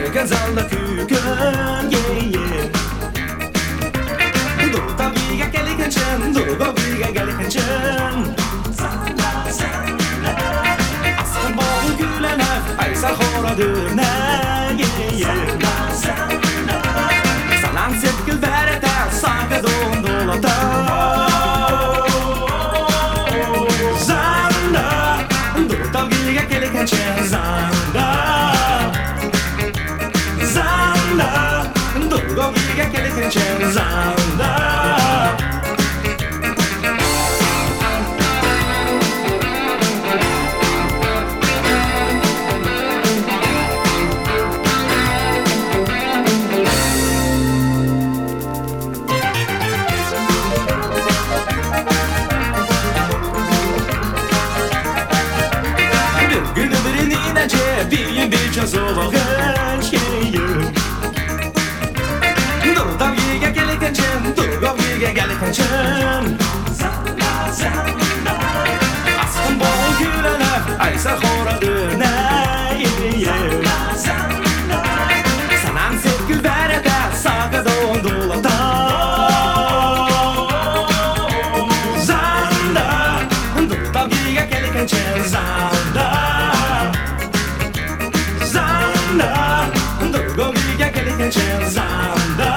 Lekin zalda kuygan, Durtaviga gelikenchen, Durtaviga gelikenchen. Asıl boğun gülene, aysa hora döne, Sanan sepkil verete, saga dondolata. Zanda, Durtaviga gelikenchen, Zanda. Durtaviga gelikenchen, Zanda. Durtaviga gelikenchen, Durtaviga gelikenchen. Asıl boğun gülene, aysa hora döne, Sanan sepkil verete, saga dondolata. Zanda, Durtaviga gelikenchen, Zanda. Durtaviga gelikenchen, Zanda.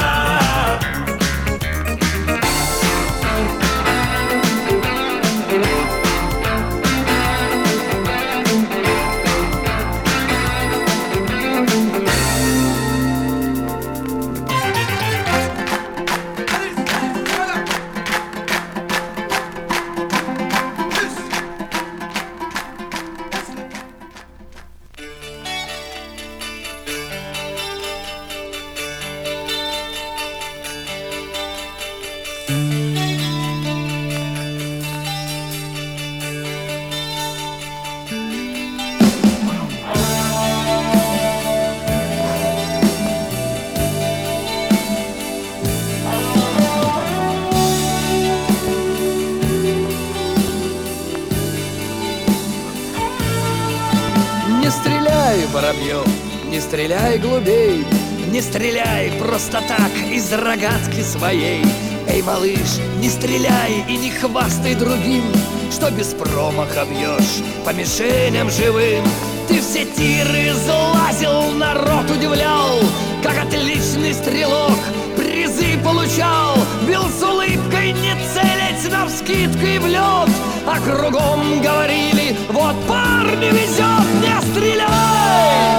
Не стреляй, воробьев, не стреляй глубей, не стреляй просто так из рогатки своей. Эй, малыш, не стреляй и не хвастай другим, что без промаха бьешь по мишеням живым. Ты все тиры залазил, народ удивлял, как отличный стрелок призы получал. Бил с улыбкой, не целясь навскидку и в лед, а кругом говорили: вот парню везет, не стреляй!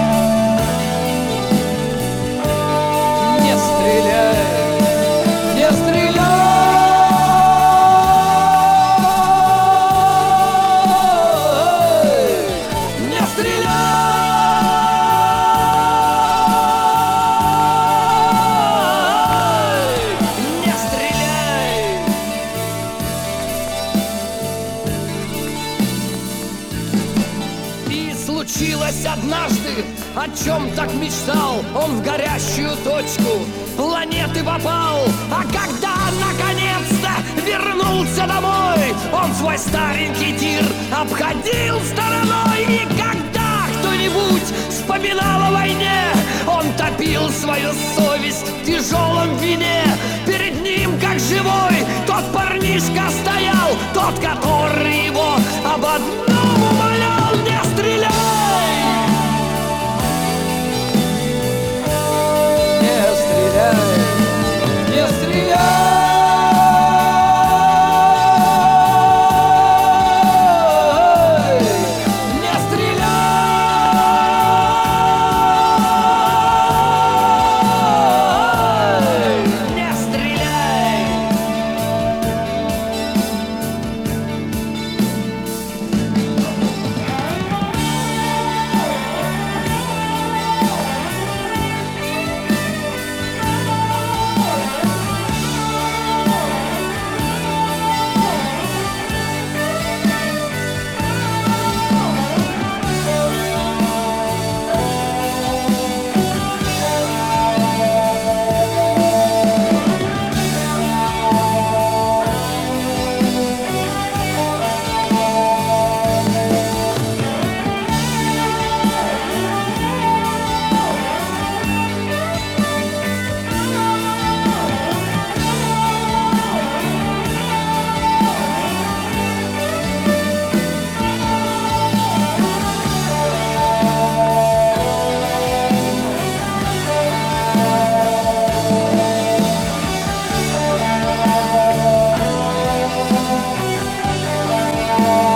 Не стреляй! Не стреляй! Не стреляй! Не стреляй! И случилось однажды, о чем так мечтал, он в горящую точку планеты попал. А когда наконец-то вернулся домой, он свой старенький тир обходил стороной. И когда кто-нибудь вспоминал о войне, он топил свою совесть в тяжелом вине. Перед ним, как живой, тот парнишка стоял, тот, который его об одном умолял: не стреляй! Не стреляй! Не стреляй! О,